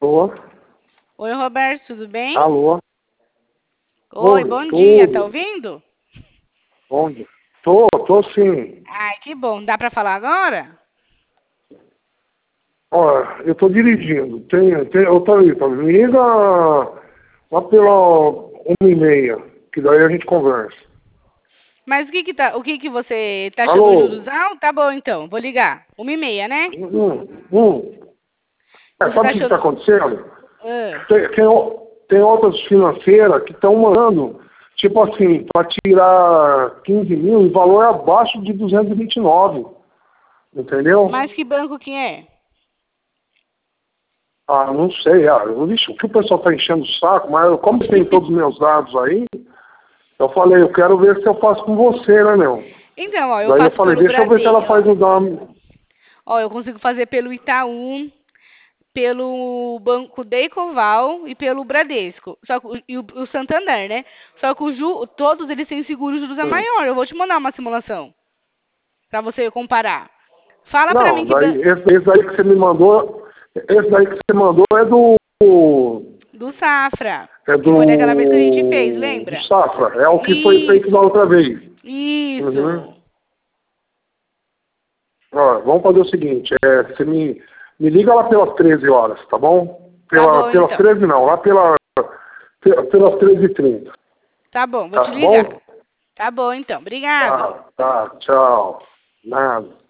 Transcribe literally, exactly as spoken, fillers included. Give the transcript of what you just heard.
Alô? Oi, Roberto, tudo bem? Alô? Oi, Oi, bom dia, tá tudo. ouvindo? Onde? Tô, tô sim. Ai, que bom. Dá pra falar agora? Olha, eu tô dirigindo. Tem, tem, ô Thalita, me liga lá pela uma e meia, que daí a gente conversa. Mas o que que tá, o que que você tá achando os Alô? juros altos? Tá bom, então, vou ligar. Uma e meia, né? Hum, hum. É, Você tá sabe o que está achando... acontecendo? Ah, Tem, tem, o- tem outras financeiras que estão mandando, tipo assim, para tirar quinze mil em valor abaixo de duzentos e vinte e nove. mas Entendeu? que banco que é? Ah, não sei. Ah, eu, vixe, o que o pessoal está enchendo o saco, mas eu, como tem todos os meus dados aí, eu falei, eu quero ver se eu faço com você, né, meu? Então, ó, eu Daí eu faço falei, pelo deixa eu ver se ela Bradesco, faz ó. o dano. Ó, eu consigo fazer pelo Itaú, pelo Banco Deicoval e pelo Bradesco. Só que, o- e o, o Santander, né? Só que o ju, todos eles têm seguros de juros a Hum. maior. Eu vou te mandar uma simulação pra você comparar. Fala pra mim Não, que daí, ban... esse, esse daí que você me mandou, esse daí que você mandou é do. do Safra, É que foi daquela vez que a gente fez, do. Do lembra? Safra. É o que foi feito da Isso, outra vez. Uhum. isso. Ó, vamos fazer o seguinte, é, você me, me liga lá pelas treze horas, tá bom? Tá Pela, bom, pelas então. treze não, lá pela, pe- pelas treze e trinta. Tá bom, vou Tá te ligar. bom? Tá bom, então. Obrigado. Tá, tá, tchau. Nada.